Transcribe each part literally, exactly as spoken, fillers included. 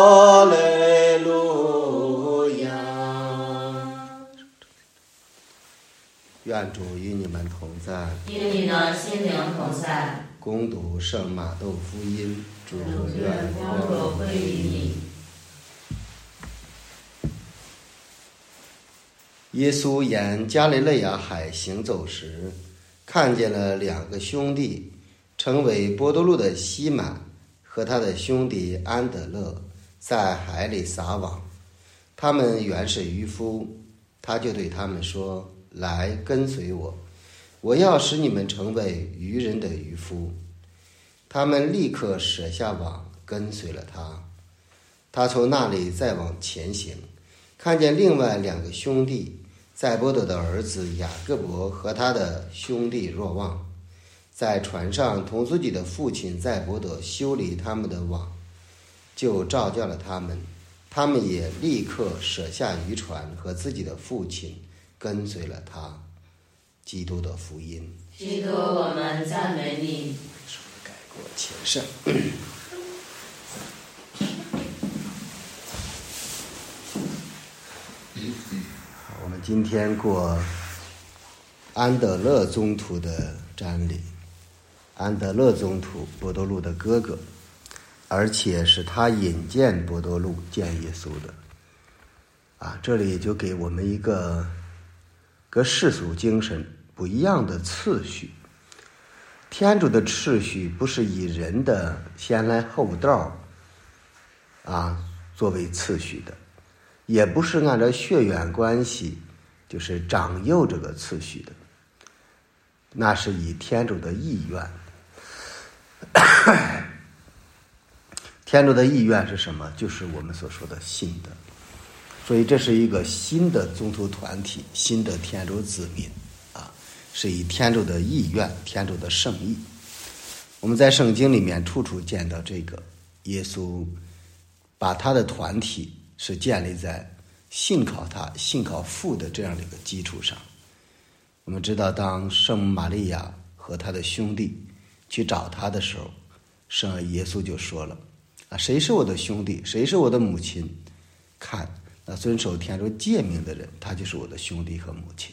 哈利路亚。愿主与你们同在， 与你的心灵同在。 恭读圣马窦福音。主愿光荣归于你。 耶稣沿加利肋亚海行走时，看见了两个兄弟，称为伯多禄的西满和他的兄弟安德勒，在海里撒网。他们原是渔夫，他就对他们说：“来，跟随我，我要使你们成为渔人的渔夫。”他们立刻舍下网，跟随了他。他从那里再往前行，看见另外两个兄弟，载伯德的儿子雅各伯和他的兄弟若望，在船上同自己的父亲载伯德修理他们的网，就召叫了他们。他们也立刻舍下渔船和自己的父亲，跟随了他。基督的福音。 基督，我们赞美你。 改过前圣。我们今天过安德勒宗徒的瞻礼。安德勒宗徒，伯多禄的哥哥，而且是他引荐伯多禄见耶稣的。啊，这里就给我们一个跟世俗精神不一样的次序。天主的次序不是以人的先来后到啊作为次序的，也不是按照血缘关系，就是长幼这个次序的，那是以天主的意愿。天主的意愿是什么？就是我们所说的信德。所以这是一个新的宗徒团体，新的天主子民啊，是以天主的意愿，天主的圣意。我们在圣经里面处处见到这个，耶稣把他的团体是建立在信靠他、信靠父的这样的一个基础上。我们知道，当圣母玛利亚和他的兄弟去找他的时候，圣耶稣就说了：“啊，谁是我的兄弟？谁是我的母亲？看，那遵守天主诫命的人，他就是我的兄弟和母亲。”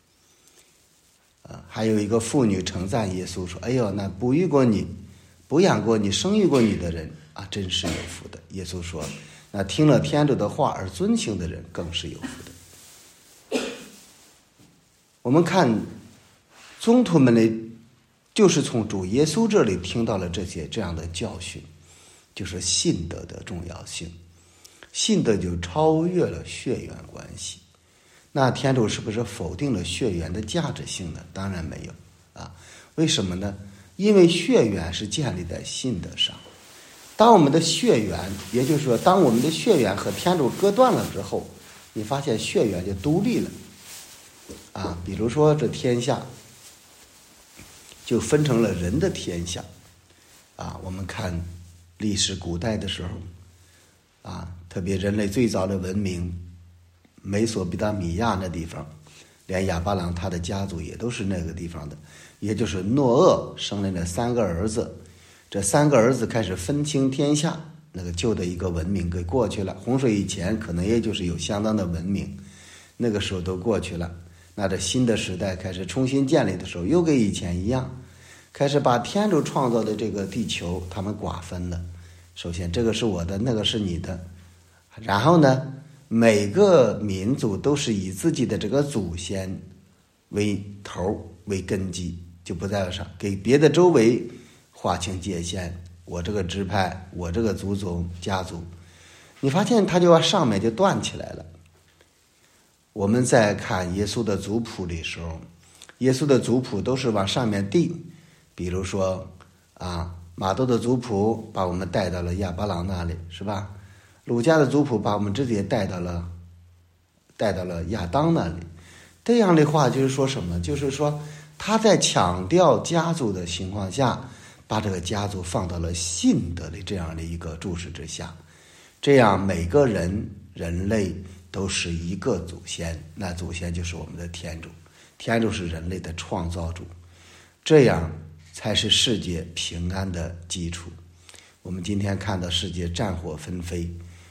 啊，还有一个妇女称赞耶稣说：“哎呦，那哺育过你、哺养过你、生育过你的人啊，真是有福的。”耶稣说：“那听了天主的话而遵行的人，更是有福的。”我们看宗徒们呢，就是从主耶稣这里听到了这些这样的教训，就是信德的重要性。信德就超越了血缘关系。那天主是不是否定了血缘的价值性呢？当然没有啊。为什么呢？因为血缘是建立在信德上。当我们的血缘，也就是说当我们的血缘和天主割断了之后，你发现血缘就独立了啊。比如说这天下就分成了人的天下啊。我们看历史古代的时候啊，特别人类最早的文明美索不达米亚那地方，连亚巴郎他的家族也都是那个地方的，也就是诺厄生了那三个儿子，这三个儿子开始分清天下，那个旧的一个文明给过去了，洪水以前可能也就是有相当的文明，那个时候都过去了。那这新的时代开始重新建立的时候，又跟以前一样，开始把天主创造的这个地球他们瓜分了。首先这个是我的，那个是你的，然后呢每个民族都是以自己的这个祖先为头为根基，就不在上给别的周围划清界限，我这个支派，我这个族宗家族，你发现他就要上面就断起来了。我们在看耶稣的族谱的时候，耶稣的族谱都是往上面递，比如说啊，马窦的族谱把我们带到了亚巴郎那里，是吧？鲁家的族谱把我们直接带到了带到了亚当那里。这样的话就是说什么？就是说他在强调家族的情况下，把这个家族放到了信德的这样的一个注视之下，这样每个人人类都是一个祖先，那祖先就是我们的天主，天主是人类的创造主，这样才是世界平安的基础。我们今天看到世界战火纷飞，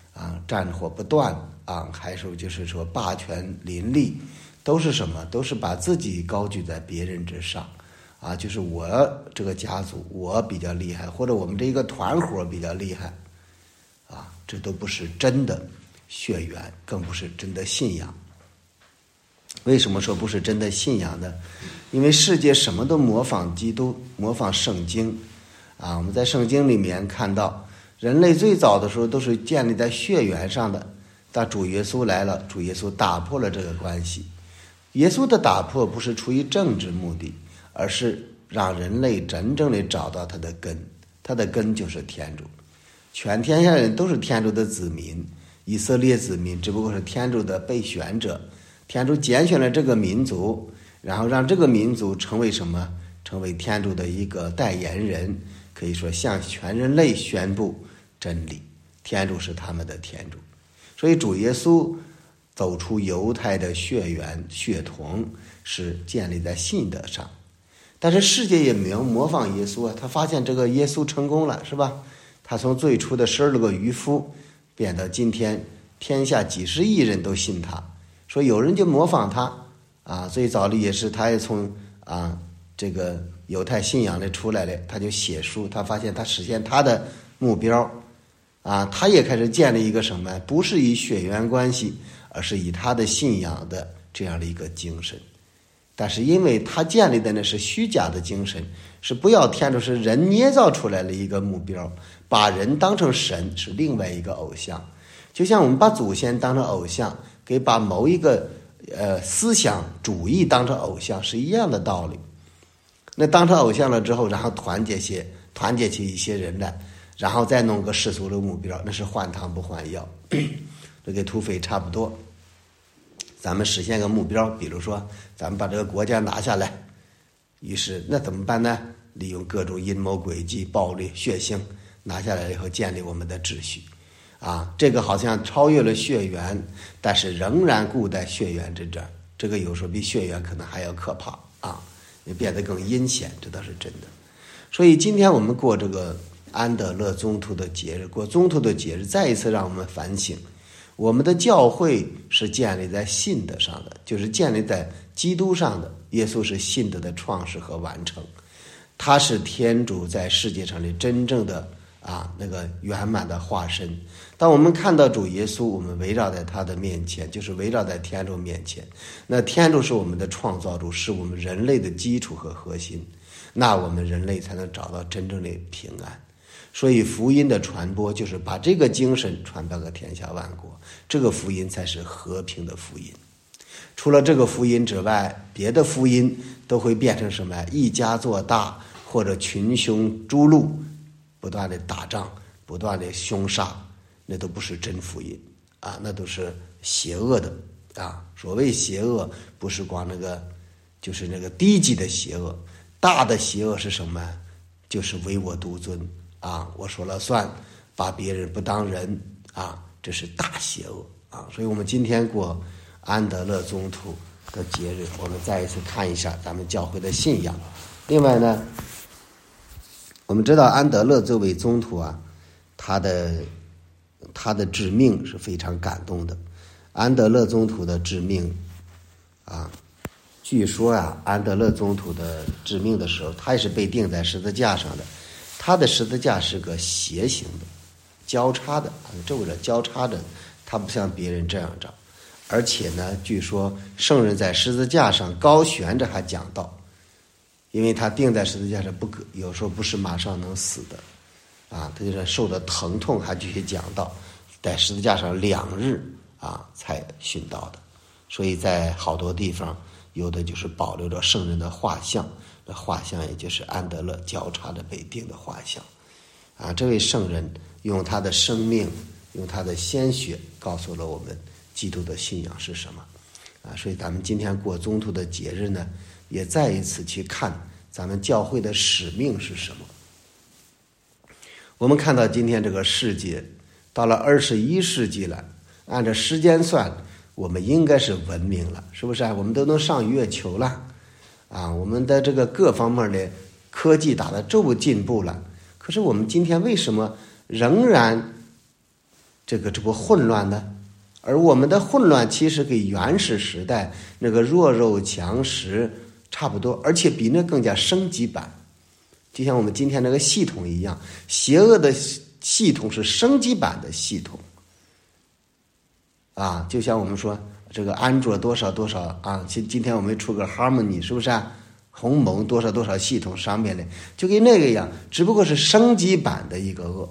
啊，战火不断啊，还有就是说霸权林立，都是什么？都是把自己高举在别人之上啊，就是我这个家族我比较厉害，或者我们这一个团伙比较厉害啊，这都不是真的血缘，更不是真的信仰。为什么说不是真的信仰呢？因为世界什么都模仿基督，模仿圣经啊。我们在圣经里面看到，人类最早的时候都是建立在血缘上的，但主耶稣来了，主耶稣打破了这个关系。耶稣的打破不是出于政治目的，而是让人类真正的找到他的根，他的根就是天主。全天下人都是天主的子民，以色列子民只不过是天主的被选者。天主拣选了这个民族，然后让这个民族成为什么？成为天主的一个代言人，可以说向全人类宣布真理。天主是他们的天主，所以主耶稣走出犹太的血缘血统，是建立在信德上。但是世界也没有模仿耶稣啊，他发现这个耶稣成功了，是吧？他从最初的十二个渔夫，变到今天天下几十亿人都信他。说有人就模仿他啊，最早的也是他也从啊这个犹太信仰里出来了，他就写书，他发现他实现他的目标啊，他也开始建立一个什么？不是以血缘关系，而是以他的信仰的这样的一个精神。但是因为他建立的呢是虚假的精神，是不要天主，是人捏造出来的一个目标，把人当成神，是另外一个偶像。就像我们把祖先当成偶像，给把某一个呃思想主义当成偶像是一样的道理。那当成偶像了之后，然后团结些团结起一些人来，然后再弄个世俗的目标，那是换汤不换药，这跟土匪差不多。咱们实现个目标，比如说咱们把这个国家拿下来，于是那怎么办呢？利用各种阴谋诡计、暴力、血腥拿下来以后，建立我们的秩序。啊，这个好像超越了血缘，但是仍然固在血缘之战。这个有时候比血缘可能还要可怕啊，也变得更阴险，这倒是真的。所以今天我们过这个安德勒宗徒的节日，过宗徒的节日，再一次让我们反省，我们的教会是建立在信德上的，就是建立在基督上的。耶稣是信德的创始和完成，他是天主在世界上的真正的啊，那个圆满的化身。当我们看到主耶稣，我们围绕在他的面前，就是围绕在天主面前。那天主是我们的创造主，是我们人类的基础和核心，那我们人类才能找到真正的平安。所以福音的传播就是把这个精神传播给天下万国，这个福音才是和平的福音。除了这个福音之外，别的福音都会变成什么？一家做大，或者群雄逐鹿，不断的打仗，不断的凶杀，那都不是真福音啊，那都是邪恶的啊。所谓邪恶，不是光那个，就是那个低级的邪恶，大的邪恶是什么？就是唯我独尊啊，我说了算，把别人不当人啊，这是大邪恶啊。所以我们今天过安德勒宗徒的节日，我们再一次看一下咱们教会的信仰。另外呢，我们知道安德勒这位宗徒啊，他的他的致命是非常感动的。安德勒宗徒的致命啊，据说啊，安德勒宗徒的致命的时候，他也是被钉在十字架上的。他的十字架是个斜形的，交叉的，皱着交叉着，他不像别人这样着。而且呢，据说圣人在十字架上高悬着还讲道，因为他钉在十字架上不可，有时候不是马上能死的啊，他就是受的疼痛还继续讲道，在十字架上两日啊才殉道的。所以在好多地方有的就是保留着圣人的画像，那画像也就是安德勒交叉着被钉的画像啊。这位圣人用他的生命，用他的鲜血告诉了我们基督的信仰是什么啊。所以咱们今天过宗徒的节日呢，也再一次去看咱们教会的使命是什么。我们看到今天这个世界到了二十一世纪了，按照时间算，我们应该是文明了，是不是啊？我们都能上月球了啊，我们的这个各方面的科技打得这么进步了，可是我们今天为什么仍然这个这不混乱呢？而我们的混乱其实跟原始时代那个弱肉强食差不多，而且比那更加升级版。就像我们今天这个系统一样，邪恶的系统是升级版的系统啊。就像我们说这个安卓多少多少啊，今今天我们出个 Harmony 是不是啊？鸿蒙多少多少系统上面的，就跟那个一样，只不过是升级版的一个恶。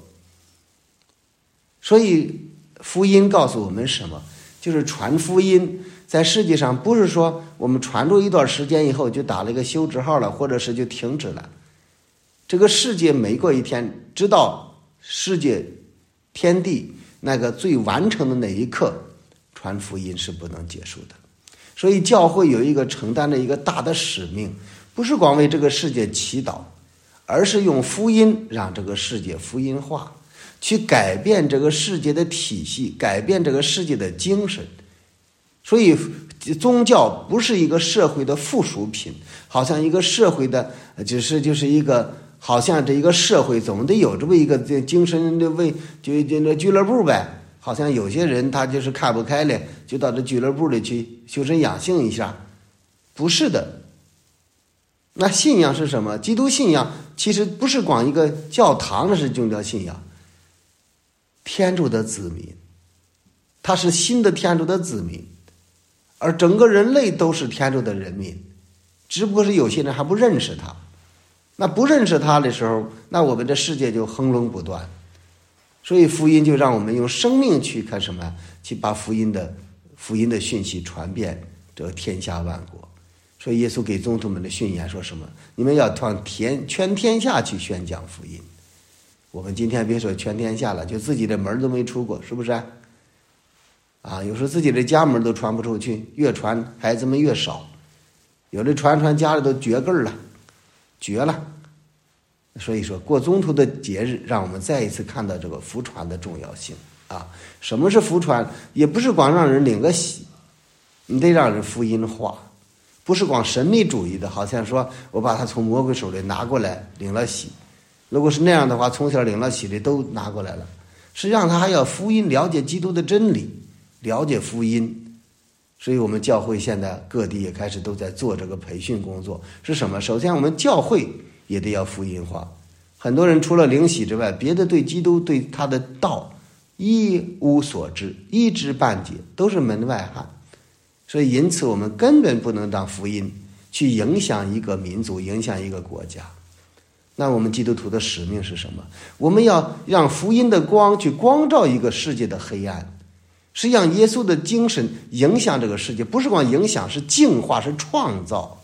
所以福音告诉我们什么？就是传福音在世界上不是说我们传出一段时间以后就打了一个休止号了，或者是就停止了。这个世界每过一天，直到世界天地那个最完成的那一刻，传福音是不能结束的。所以教会有一个承担的一个大的使命，不是光为这个世界祈祷，而是用福音让这个世界福音化，去改变这个世界的体系，改变这个世界的精神。所以宗教不是一个社会的附属品，好像一个社会的只是就是一个好像这一个社会总得有这么一个精神的为就就那俱乐部呗。好像有些人他就是看不开了，就到这俱乐部里去修身养性一下，不是的。那信仰是什么？基督信仰其实不是光一个教堂的是宗教信仰，天主的子民，他是新的天主的子民，而整个人类都是天主的人民，只不过是有些人还不认识他。那不认识他的时候，那我们的世界就亨隆不断。所以福音就让我们用生命去看什么，去把福音的福音的讯息传遍这个天下万国。所以耶稣给宗徒们的训言说什么？你们要向天全天下去宣讲福音。我们今天别说全天下了，就自己的门都没出过，是不是啊？有时候自己的家门都传不出去，越传孩子们越少，有的传传家里都绝根了，绝了。所以说过宗徒的节日，让我们再一次看到这个福传的重要性啊！什么是福传？也不是光让人领个喜，你得让人福音化，不是光神秘主义的，好像说我把他从魔鬼手里拿过来领了喜。如果是那样的话，从小领了喜的都拿过来了，实际上他还要福音，了解基督的真理，了解福音。所以我们教会现在各地也开始都在做这个培训工作。是什么？首先我们教会也得要福音化。很多人除了领洗之外，别的对基督对他的道一无所知，一知半解，都是门外汉。所以因此我们根本不能让福音去影响一个民族，影响一个国家。那我们基督徒的使命是什么？我们要让福音的光去光照一个世界的黑暗，是让耶稣的精神影响这个世界，不是光影响，是净化，是创造。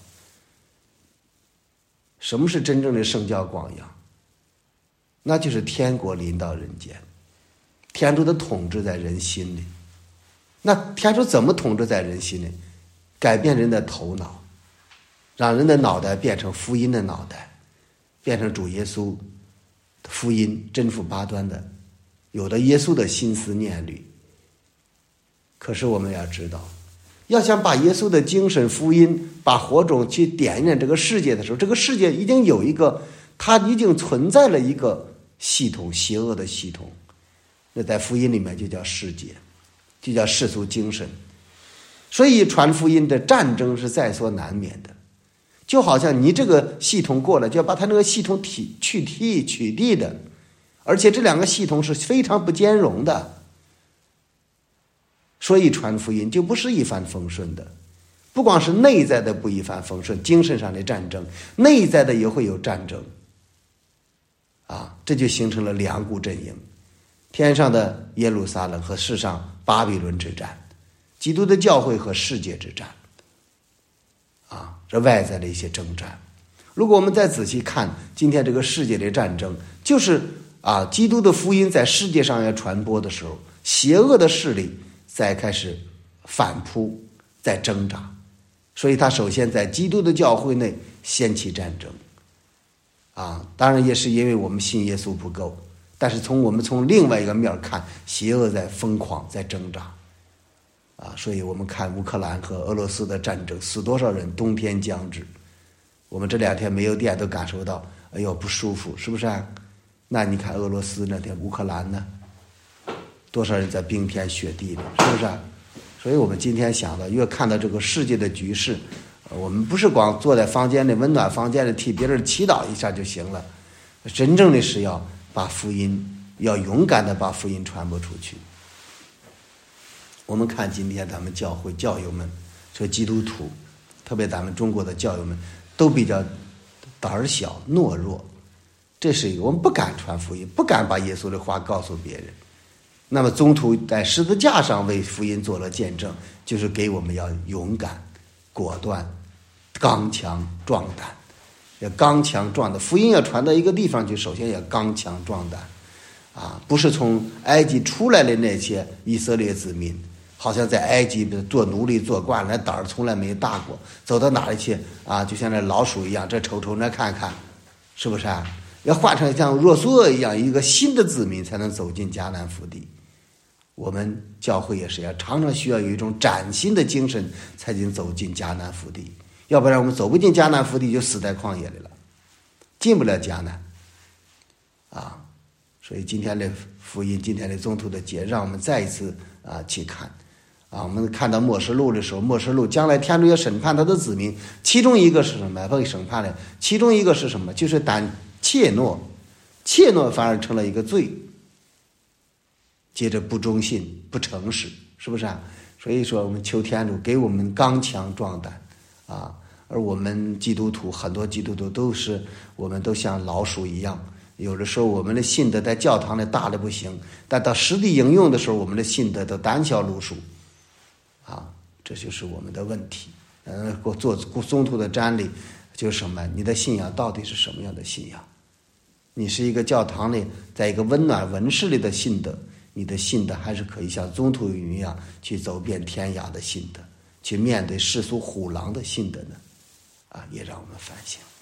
什么是真正的圣教广扬？那就是天国临到人间，天主的统治在人心里。那天主怎么统治在人心里？改变人的头脑，让人的脑袋变成福音的脑袋，变成主耶稣福音真福八端的，有了耶稣的心思念虑。可是我们要知道，要想把耶稣的精神福音把火种去点燃这个世界的时候，这个世界已经有一个，它已经存在了一个系统，邪恶的系统，那在福音里面就叫世界，就叫世俗精神。所以传福音的战争是在所难免的，就好像你这个系统过了，就要把它那个系统体去替取缔的，而且这两个系统是非常不兼容的。所以传福音就不是一帆风顺的，不光是内在的不一帆风顺，精神上的战争，内在的也会有战争啊，这就形成了两股阵营，天上的耶路撒冷和世上巴比伦之战，基督的教会和世界之战啊，这外在的一些征战。如果我们再仔细看今天这个世界的战争，就是啊，基督的福音在世界上要传播的时候，邪恶的势力再开始反扑，在挣扎，所以他首先在基督的教会内掀起战争啊，当然也是因为我们信耶稣不够，但是从我们从另外一个面看，邪恶在疯狂，在挣扎啊，所以我们看乌克兰和俄罗斯的战争，死多少人，冬天将至，我们这两天没有电都感受到，哎呦不舒服，是不是啊？那你看俄罗斯那天乌克兰呢， 多少人在冰天雪地里，是不是啊？所以我们今天想的，越看到这个世界的局势，我们不是光坐在房间里温暖房间里替别人祈祷一下就行了，真正的是要把福音，要勇敢的把福音传播出去。我们看今天咱们教会教友们，说基督徒，特别咱们中国的教友们都比较胆小懦弱，这是一个我们不敢传福音，不敢把耶稣的话告诉别人。那么宗徒在十字架上为福音做了见证，就是给我们要勇敢果断刚强壮胆，要刚强壮胆。福音要传到一个地方去，首先要刚强壮胆啊！不是从埃及出来的那些以色列子民，好像在埃及做奴隶做惯了，胆儿从来没大过，走到哪里去啊，就像那老鼠一样，这瞅瞅那看看，是不是啊？要换成像若苏尔一样一个新的子民，才能走进迦南福地。我们教会也是要常常需要有一种崭新的精神，才能走进迦南福地，要不然我们走不进迦南福地，就死在旷野里了，进不了迦南啊！所以今天的福音，今天的宗徒的节，让我们再一次啊去看啊。我们看到末世录的时候，末世录将来天主要审判他的子民，其中一个是什么？被审判的，其中一个是什么？就是胆怯懦，怯懦反而成了一个罪。接着不忠信不诚实，是不是啊？所以说我们求天主给我们刚强壮胆啊！而我们基督徒，很多基督徒都是我们都像老鼠一样，有的时候我们的信德在教堂里大的不行，但到实地应用的时候，我们的信德都胆小如鼠啊！这就是我们的问题。嗯，做宗徒的瞻礼就是什么？你的信仰到底是什么样的信仰？你是一个教堂里，在一个温暖文室里的信德，你的信德还是可以像宗徒一样去走遍天涯的信德，去面对世俗虎狼的信德呢？啊，也让我们反省。